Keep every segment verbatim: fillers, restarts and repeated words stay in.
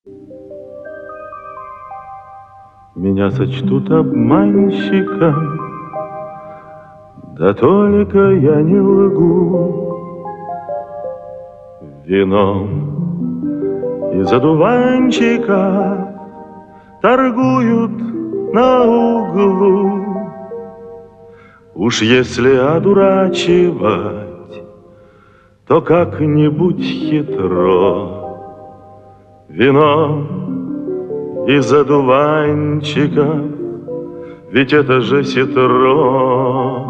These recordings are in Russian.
Меня сочтут обманщиком, да только я не лгу. Вином из одуванчиков торгуют на углу. Уж если одурачивать, то как-нибудь хитро. Вино из одуванчиков, ведь это же ситро.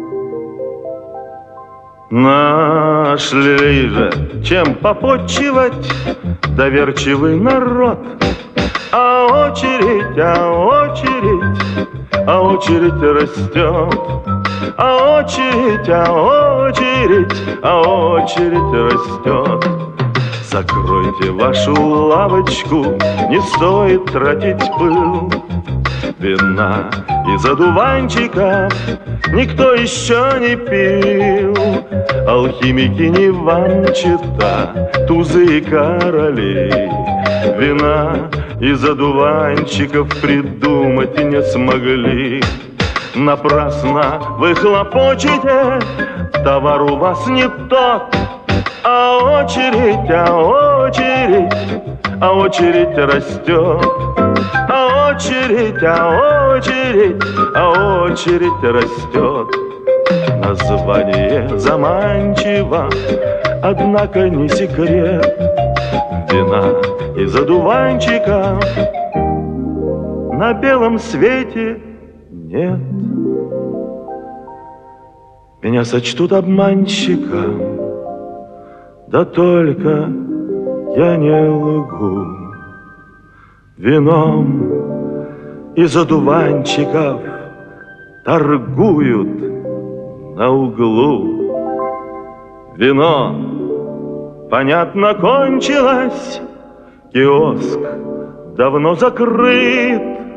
Нашли же, чем попотчевать доверчивый народ. А очередь, а очередь, а очередь растет. А очередь, а очередь, а очередь растет. Закройте вашу лавочку, не стоит тратить пыл. Вина из одуванчиков никто еще не пил. Алхимики не вам чета, тузы и короли. Вина из одуванчиков придумать не смогли. Напрасно вы хлопочете, товар у вас не тот. А очередь, а очередь, а очередь растет. А очередь, а очередь, а очередь растет. Название заманчиво, однако не секрет. Вина из одуванчика на белом свете нет. Меня сочтут обманщиком, да только я не лгу. Вином из одуванчиков торгуют на углу. Вино, понятно, кончилось, киоск давно закрыт.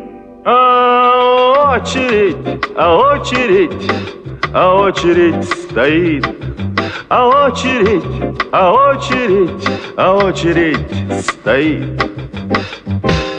А очередь, а очередь, а очередь стоит. А очередь, а очередь, а очередь стоит.